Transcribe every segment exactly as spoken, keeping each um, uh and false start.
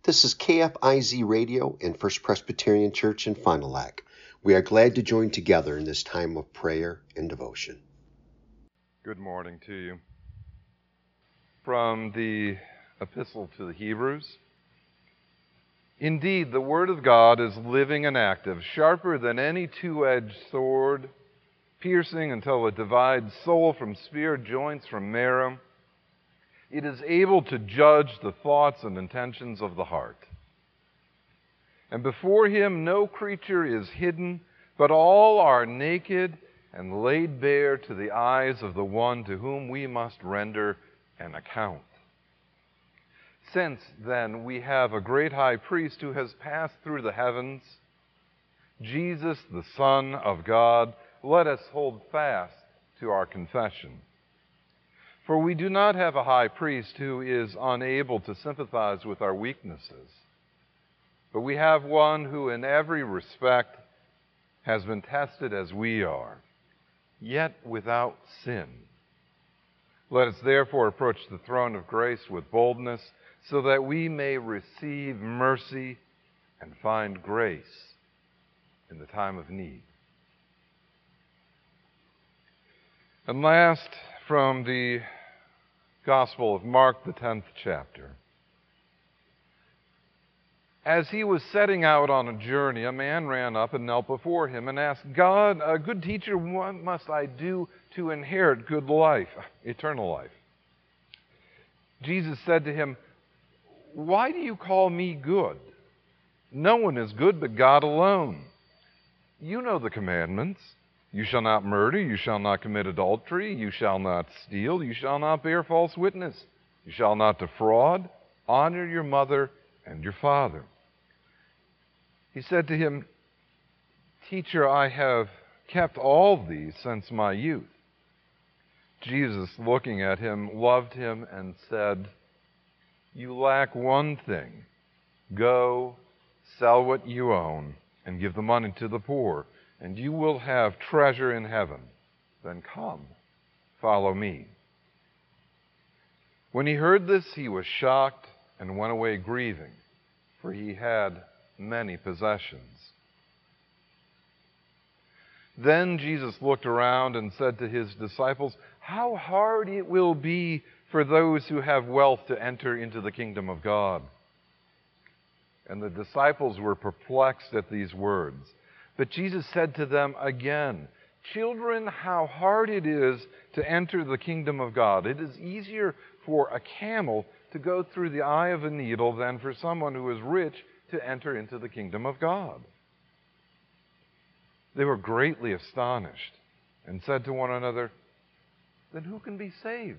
This is K F I Z Radio and First Presbyterian Church in Fond du Lac. We are glad to join together in this time of prayer and devotion. Good morning to you. From the Epistle to the Hebrews. Indeed, the Word of God is living and active, sharper than any two-edged sword, piercing until it divides soul from spirit, joints from marrow. It is able to judge the thoughts and intentions of the heart. And before him no creature is hidden, but all are naked and laid bare to the eyes of the one to whom we must render an account. Since, then, we have a great high priest who has passed through the heavens, Jesus, the Son of God, let us hold fast to our confession. For we do not have a high priest who is unable to sympathize with our weaknesses, but we have one who in every respect has been tested as we are, yet without sin. Let us therefore approach the throne of grace with boldness, so that we may receive mercy and find grace in the time of need. And last, from the Gospel of Mark, the tenth chapter. As he was setting out on a journey, a man ran up and knelt before him and asked, God, a good teacher, what must I do to inherit good life, eternal life? Jesus said to him, why do you call me good? No one is good but God alone. You know the commandments. You shall not murder, you shall not commit adultery, you shall not steal, you shall not bear false witness, you shall not defraud, honor your mother and your father. He said to him, Teacher, I have kept all these since my youth. Jesus, looking at him, loved him and said, you lack one thing. Go, sell what you own, and give the money to the poor, and you will have treasure in heaven. Then come, follow me. When he heard this, he was shocked and went away grieving, for he had many possessions. Then Jesus looked around and said to his disciples, how hard it will be for those who have wealth to enter into the kingdom of God. And the disciples were perplexed at these words. But Jesus said to them again, children, how hard it is to enter the kingdom of God. It is easier for a camel to go through the eye of a needle than for someone who is rich to enter into the kingdom of God. They were greatly astonished and said to one another, then who can be saved?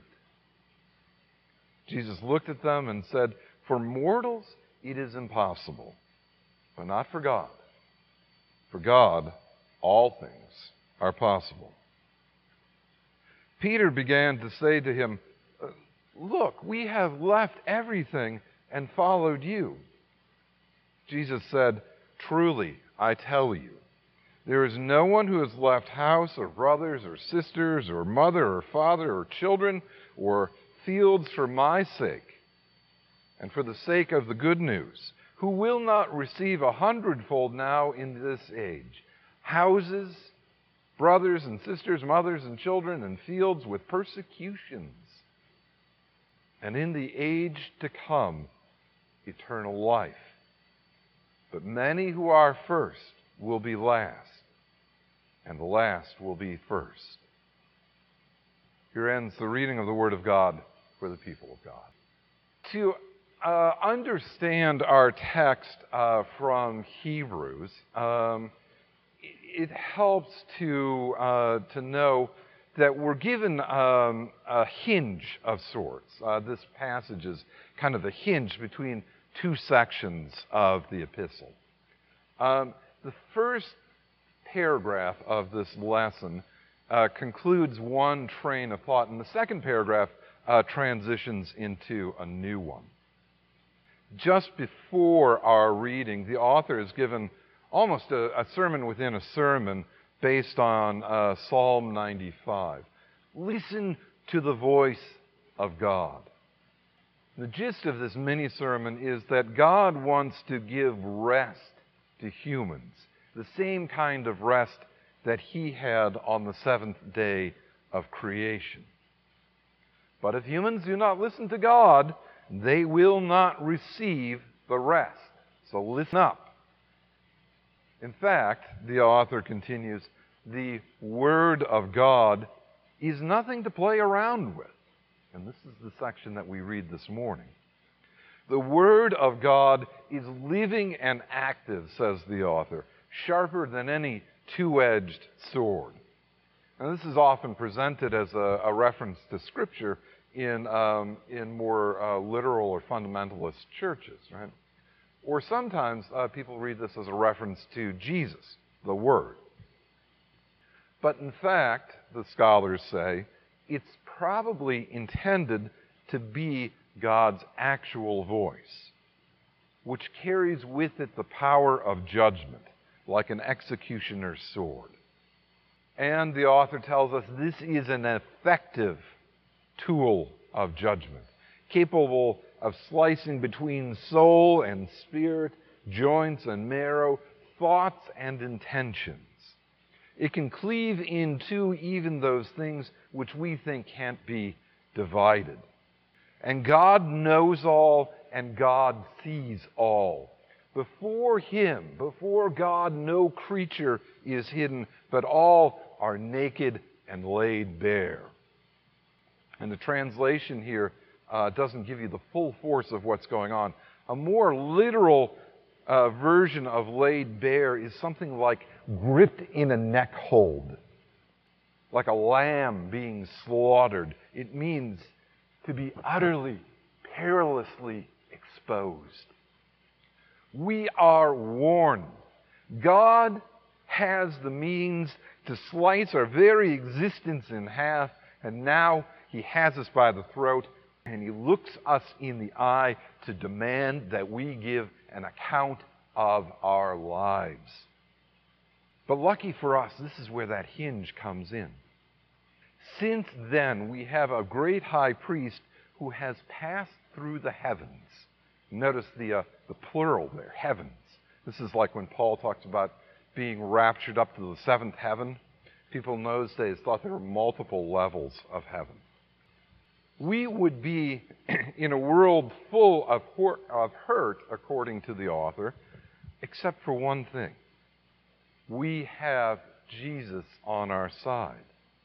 Jesus looked at them and said, for mortals it is impossible, but not for God. For God, all things are possible. Peter began to say to him, look, we have left everything and followed you. Jesus said, truly, I tell you, there is no one who has left house or brothers or sisters or mother or father or children or fields for my sake and for the sake of the good news, who will not receive a hundredfold now in this age, houses, brothers and sisters, mothers and children, and fields with persecutions, and in the age to come, eternal life. But many who are first will be last, and the last will be first. Here ends the reading of the Word of God for the people of God. To uh, understand our text uh, from Hebrews, um, it, it helps to uh, to know that we're given um, a hinge of sorts. Uh, this passage is kind of the hinge between two sections of the epistle. Um, the first paragraph of this lesson uh, concludes one train of thought, and the second paragraph uh, transitions into a new one. Just before our reading, the author has given almost a, a sermon within a sermon based on uh, Psalm ninety-five. Listen to the voice of God. The gist of this mini sermon is that God wants to give rest to humans, the same kind of rest that he had on the seventh day of creation. But if humans do not listen to God, they will not receive the rest. So listen up. In fact, the author continues, the Word of God is nothing to play around with. And this is the section that we read this morning. The Word of God is living and active, says the author, sharper than any two-edged sword. Now, this is often presented as a, a reference to Scripture in, um, in more uh, literal or fundamentalist churches, right? Or sometimes uh, people read this as a reference to Jesus, the Word. But in fact, the scholars say, it's probably intended to be God's actual voice, which carries with it the power of judgment, like an executioner's sword. And the author tells us this is an effective tool of judgment, capable of slicing between soul and spirit, joints and marrow, thoughts and intentions. It can cleave into even those things which we think can't be divided. And God knows all, and God sees all. Before him, before God, no creature is hidden, but all are naked and laid bare. And the translation here uh, doesn't give you the full force of what's going on. A more literal uh, version of laid bare is something like gripped in a neck hold, like a lamb being slaughtered. It means to be utterly, perilously exposed. We are warned. God has the means to slice our very existence in half, and now he has us by the throat, and he looks us in the eye to demand that we give an account of our lives. But lucky for us, this is where that hinge comes in. Since then, we have a great high priest who has passed through the heavens. Notice the, uh, the plural there, heavens. This is like when Paul talks about being raptured up to the seventh heaven. People in those days thought there were multiple levels of heaven. We would be in a world full of, hor- of hurt, according to the author, except for one thing. We have Jesus on our side.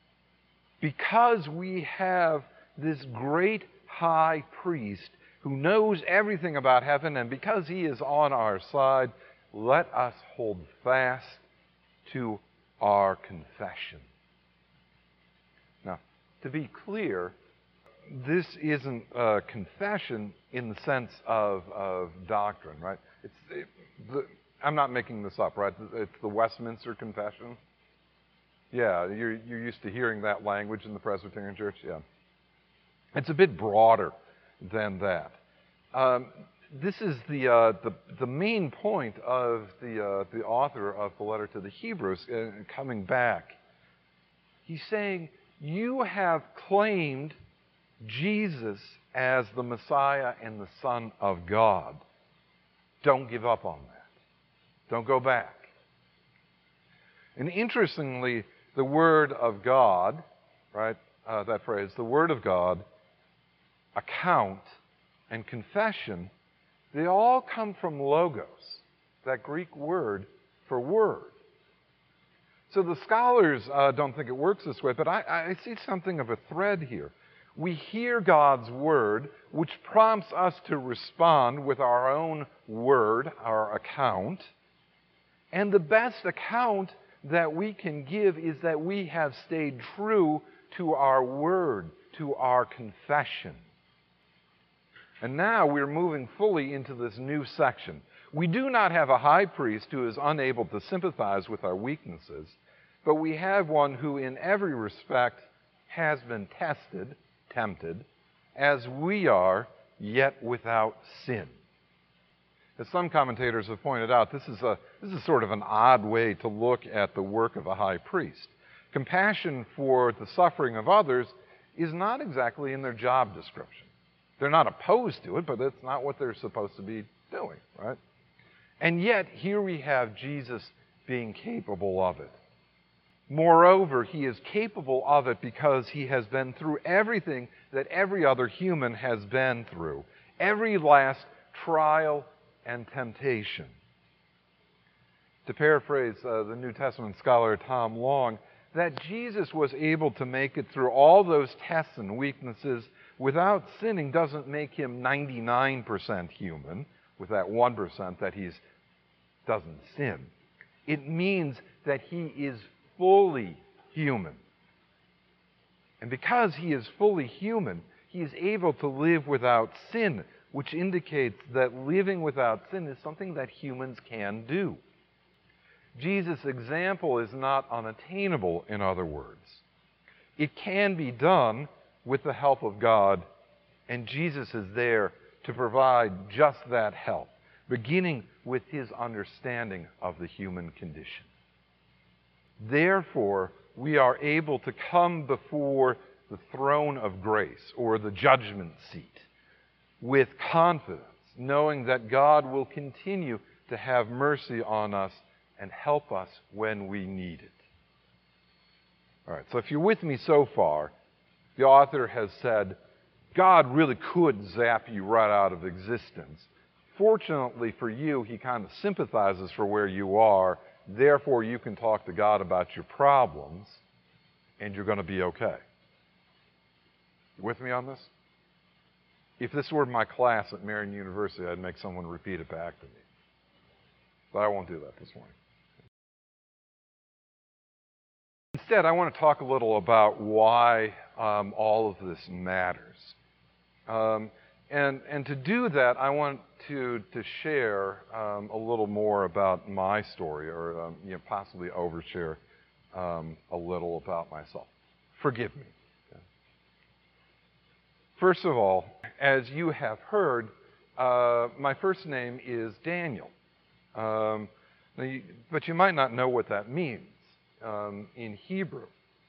Because we have this great high priest who knows everything about heaven, and because he is on our side, let us hold fast to our confession. Now, to be clear, this isn't a confession in the sense of, of doctrine, right? It's it, the, I'm not making this up, right? It's the Westminster Confession. Yeah, you're, you're used to hearing that language in the Presbyterian Church. Yeah, it's a bit broader than that. Um, this is the, uh, the the main point of the uh, the author of the letter to the Hebrews uh, coming back. He's saying, you have claimed Jesus as the Messiah and the Son of God. Don't give up on that. Don't go back. And interestingly, the Word of God, right, uh, that phrase, the Word of God, account, and confession, they all come from logos, that Greek word for word. So the scholars uh, don't think it works this way, but I, I see something of a thread here. We hear God's word, which prompts us to respond with our own word, our account. And the best account that we can give is that we have stayed true to our word, to our confession. And now we're moving fully into this new section. We do not have a high priest who is unable to sympathize with our weaknesses, but we have one who in every respect has been tested, tempted, as we are, yet without sin. As some commentators have pointed out, this is, a, this is sort of an odd way to look at the work of a high priest. Compassion for the suffering of others is not exactly in their job description. They're not opposed to it, but it's not what they're supposed to be doing, right? And yet, here we have Jesus being capable of it. Moreover, he is capable of it because he has been through everything that every other human has been through, every last trial and temptation. To paraphrase uh, the New Testament scholar Tom Long, that Jesus was able to make it through all those tests and weaknesses without sinning doesn't make him ninety-nine percent human, with that one percent that he doesn't sin. It means that he is fully human. And because he is fully human, he is able to live without sin, which indicates that living without sin is something that humans can do. Jesus' example is not unattainable, in other words. It can be done with the help of God, and Jesus is there to provide just that help, beginning with his understanding of the human condition. Therefore, we are able to come before the throne of grace, or the judgment seat, with confidence, knowing that God will continue to have mercy on us and help us when we need it. All right, so if you're with me so far, the author has said, God really could zap you right out of existence. Fortunately for you, he kind of sympathizes for where you are. Therefore, you can talk to God about your problems, and you're going to be okay. You with me on this? If this were my class at Marian University, I'd make someone repeat it back to me. But I won't do that this morning. Instead, I want to talk a little about why um, all of this matters. Um, and, and to do that, I want to, to share um, a little more about my story, or um, you know, possibly overshare um, a little about myself. Forgive me. First of all, as you have heard, uh, my first name is Daniel. Um, you, but you might not know what that means um, in Hebrew.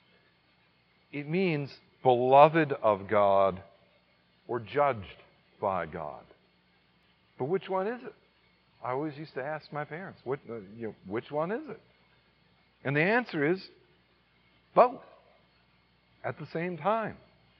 It means beloved of God or judged by God. But which one is it? I always used to ask my parents, what, uh, you know, which one is it? And the answer is both at the same time.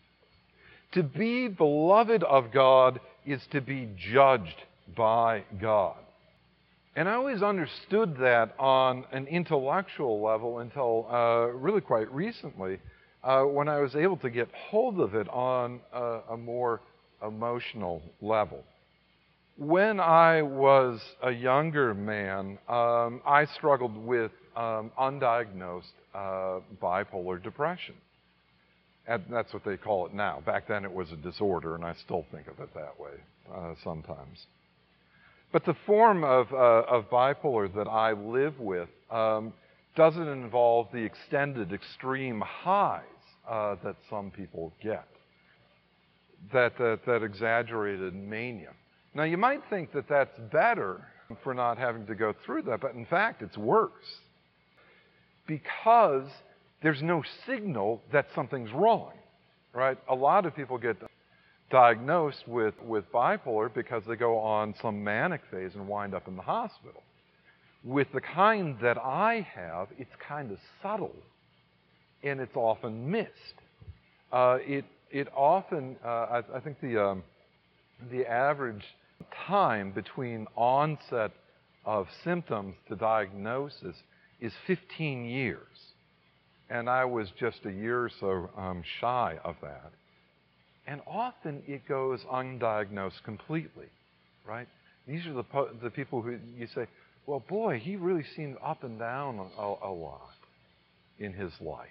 To be beloved of God is to be judged by God. And I always understood that on an intellectual level until uh, really quite recently, uh, when I was able to get hold of it on a, a more emotional level. When I was a younger man, um, I struggled with um, undiagnosed uh, bipolar depression. And that's what they call it now. Back then it was a disorder, and I still think of it that way uh, sometimes. But the form of, uh, of bipolar that I live with um, doesn't involve the extended extreme highs uh, that some people get, that, that, that exaggerated mania. Now, you might think that that's better for not having to go through that, but in fact, it's worse. Because there's no signal that something's wrong, right? A lot of people get diagnosed with, with bipolar because they go on some manic phase and wind up in the hospital. With the kind that I have, it's kind of subtle, and it's often missed. Uh, it, it often, uh, I, I think the, um, the average time between onset of symptoms to diagnosis is fifteen years. And I was just a year or so um, shy of that. And often it goes undiagnosed completely, right? These are the, po- the people who you say, well, boy, he really seemed up and down a, a lot in his life.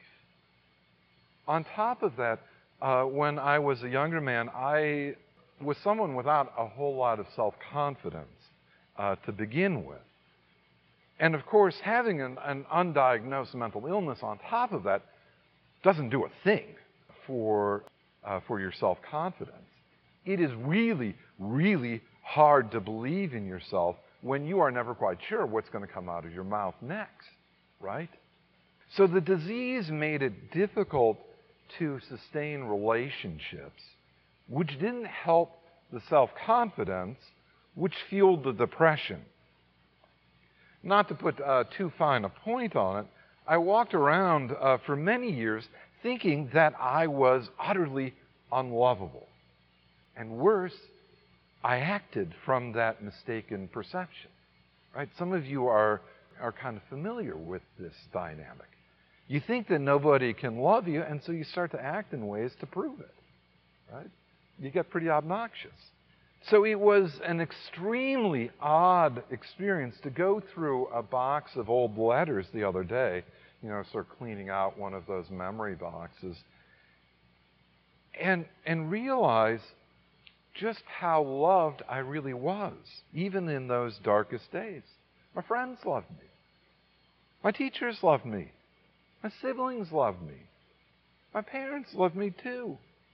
On top of that, uh, when I was a younger man, I was someone without a whole lot of self-confidence uh, to begin with. And of course, having an, an undiagnosed mental illness on top of that doesn't do a thing for, uh, for your self-confidence. It is really, really hard to believe in yourself when you are never quite sure what's going to come out of your mouth next, right? So the disease made it difficult to sustain relationships which didn't help the self-confidence, which fueled the depression. Not to put uh, too fine a point on it, I walked around uh, for many years thinking that I was utterly unlovable. And worse, I acted from that mistaken perception. Right? Some of you are, are kind of familiar with this dynamic. You think that nobody can love you, and so you start to act in ways to prove it. Right? You get pretty obnoxious. So it was an extremely odd experience to go through a box of old letters the other day, you know, sort of cleaning out one of those memory boxes, and, and realize just how loved I really was, even in those darkest days. My friends loved me. My teachers loved me. My siblings loved me. My parents loved me too.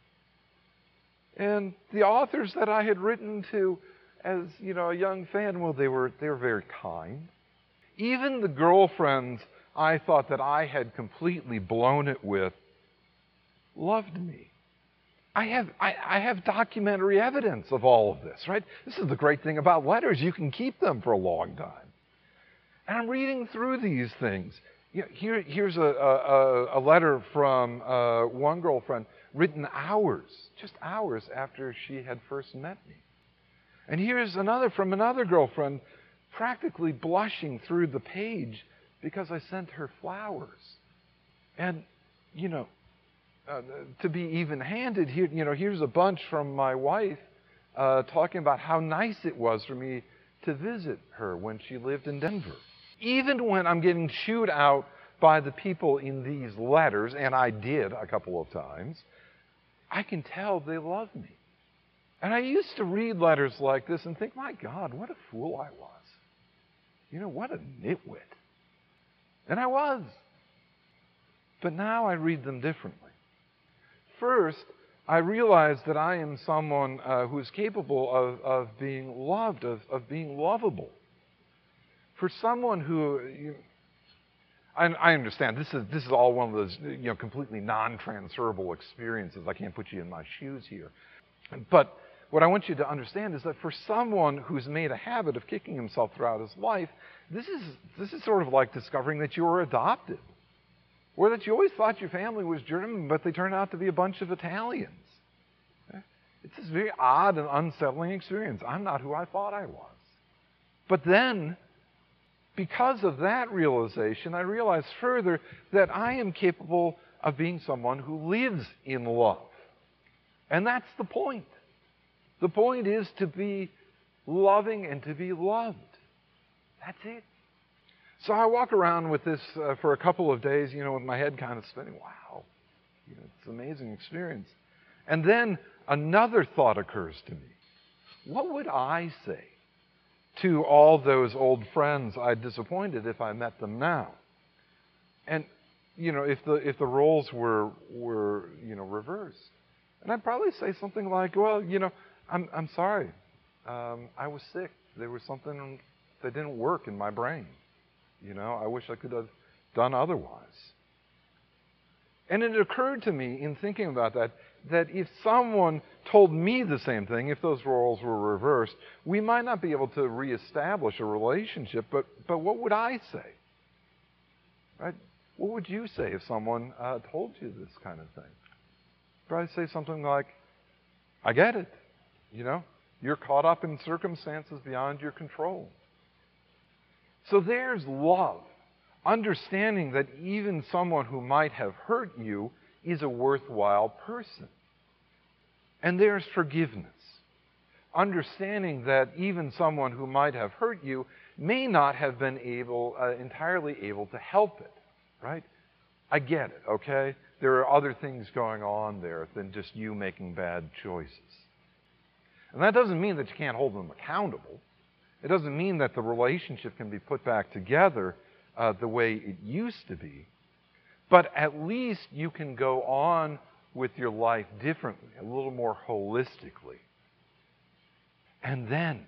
And the authors that I had written to as, you know, a young fan, well, they were they were very kind. Even the girlfriends I thought that I had completely blown it with loved me. I have I, I have documentary evidence of all of this, right? This is the great thing about letters. You can keep them for a long time. And I'm reading through these things. You know, here, here's a, a, a letter from uh, one girlfriend written hours, just hours after she had first met me. And here's another from another girlfriend practically blushing through the page because I sent her flowers. And, you know, uh, to be even-handed, here, you know, here's a bunch from my wife uh, talking about how nice it was for me to visit her when she lived in Denver. Even when I'm getting chewed out by the people in these letters, and I did a couple of times, I can tell they love me. And I used to read letters like this and think, my God, what a fool I was. You know, what a nitwit. And I was. But now I read them differently. First, I realize that I am someone uh, who is capable of, of being loved, of, of being lovable. For someone who, you, I, I understand this is this is all one of those, you know, completely non-transferable experiences. I can't put you in my shoes here, but what I want you to understand is that for someone who's made a habit of kicking himself throughout his life, this is this is sort of like discovering that you were adopted, or that you always thought your family was German, but they turned out to be a bunch of Italians. It's this very odd and unsettling experience. I'm not who I thought I was, but then, because of that realization, I realize further that I am capable of being someone who lives in love. And that's the point. The point is to be loving and to be loved. That's it. So I walk around with this uh, for a couple of days, you know, with my head kind of spinning. Wow, you know, it's an amazing experience. And then another thought occurs to me. What would I say to all those old friends I'd disappointed if I met them now? And, you know, if the if the roles were were, you know, reversed. And I'd probably say something like, well, you know, I'm I'm sorry. Um, I was sick. There was something that didn't work in my brain. You know, I wish I could have done otherwise. And it occurred to me in thinking about that, that if someone told me the same thing, if those roles were reversed, we might not be able to reestablish a relationship, but, but what would I say? Right? What would you say if someone uh, told you this kind of thing? Probably say something like, I get it. You know, you're caught up in circumstances beyond your control. So there's love. Understanding that even someone who might have hurt you is a worthwhile person. And there's forgiveness. Understanding that even someone who might have hurt you may not have been able, uh, entirely able to help it, right? I get it, okay? There are other things going on there than just you making bad choices. And that doesn't mean that you can't hold them accountable. It doesn't mean that the relationship can be put back together Uh, the way it used to be, but at least you can go on with your life differently, a little more holistically. And then,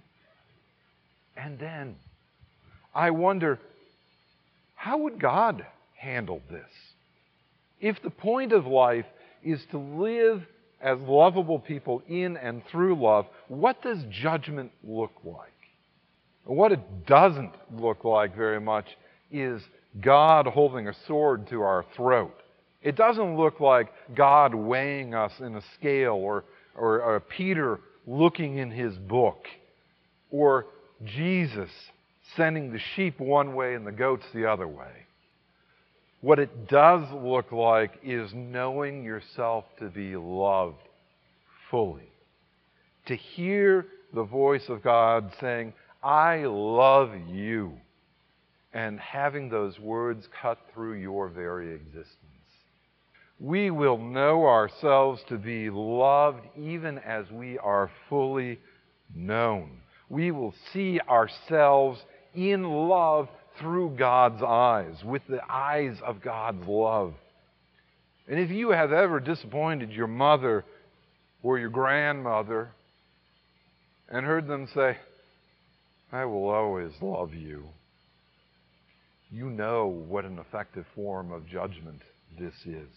and then, I wonder, how would God handle this? If the point of life is to live as lovable people in and through love, what does judgment look like? What it doesn't look like very much is God holding a sword to our throat. It doesn't look like God weighing us in a scale, or, or, or Peter looking in his book, or Jesus sending the sheep one way and the goats the other way. What it does look like is knowing yourself to be loved fully. To hear the voice of God saying, I love you, and having those words cut through your very existence. We will know ourselves to be loved even as we are fully known. We will see ourselves in love through God's eyes, with the eyes of God's love. And if you have ever disappointed your mother or your grandmother and heard them say, I will always love you, you know what an effective form of judgment this is.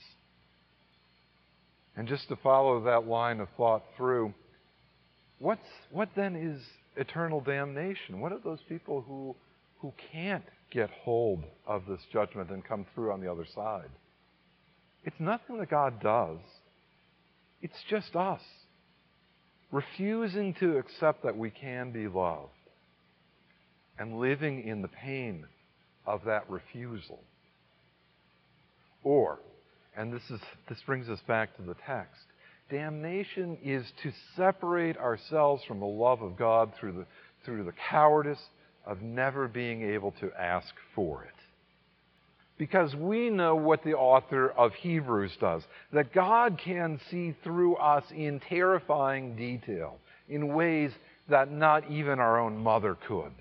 And just to follow that line of thought through, what's, what then is eternal damnation? What are those people who, who can't get hold of this judgment and come through on the other side? It's nothing that God does. It's just us refusing to accept that we can be loved and living in the pain of that refusal. Or, and this is this brings us back to the text, damnation is to separate ourselves from the love of God through the through the cowardice of never being able to ask for it. Because we know what the author of Hebrews does, that God can see through us in terrifying detail, in ways that not even our own mother could.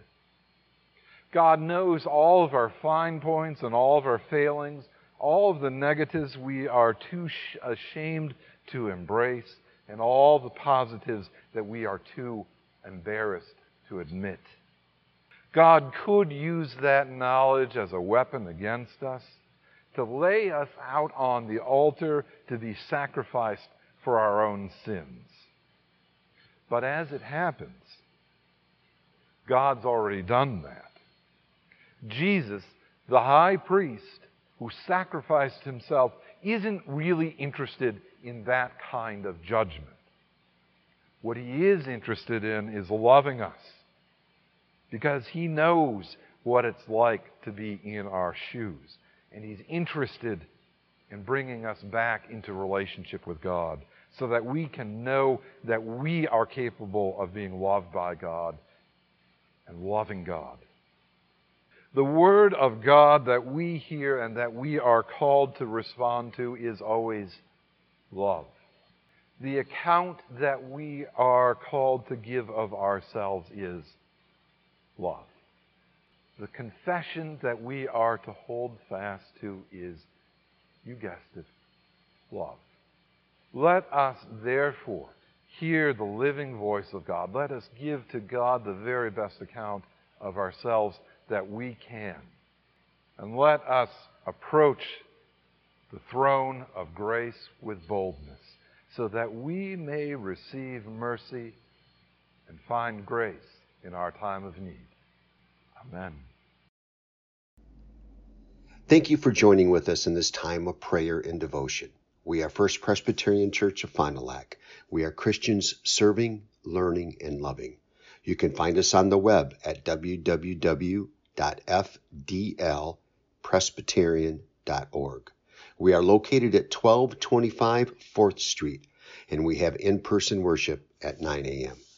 God knows all of our fine points and all of our failings, all of the negatives we are too sh- ashamed to embrace, and all the positives that we are too embarrassed to admit. God could use that knowledge as a weapon against us, to lay us out on the altar to be sacrificed for our own sins. But as it happens, God's already done that. Jesus, the high priest who sacrificed himself, isn't really interested in that kind of judgment. What he is interested in is loving us, because he knows what it's like to be in our shoes. And he's interested in bringing us back into relationship with God so that we can know that we are capable of being loved by God and loving God. The Word of God that we hear and that we are called to respond to is always love. The account that we are called to give of ourselves is love. The confession that we are to hold fast to is, you guessed it, love. Let us therefore hear the living voice of God. Let us give to God the very best account of ourselves that we can. And let us approach the throne of grace with boldness, so that we may receive mercy and find grace in our time of need. Amen. Thank you for joining with us in this time of prayer and devotion. We are First Presbyterian Church of Fond du Lac. We are Christians serving, learning, and loving. You can find us on the web at w w w dot f d l presbyterian dot org. We are located at twelve twenty-five fourth Street, and we have in-person worship at nine a.m.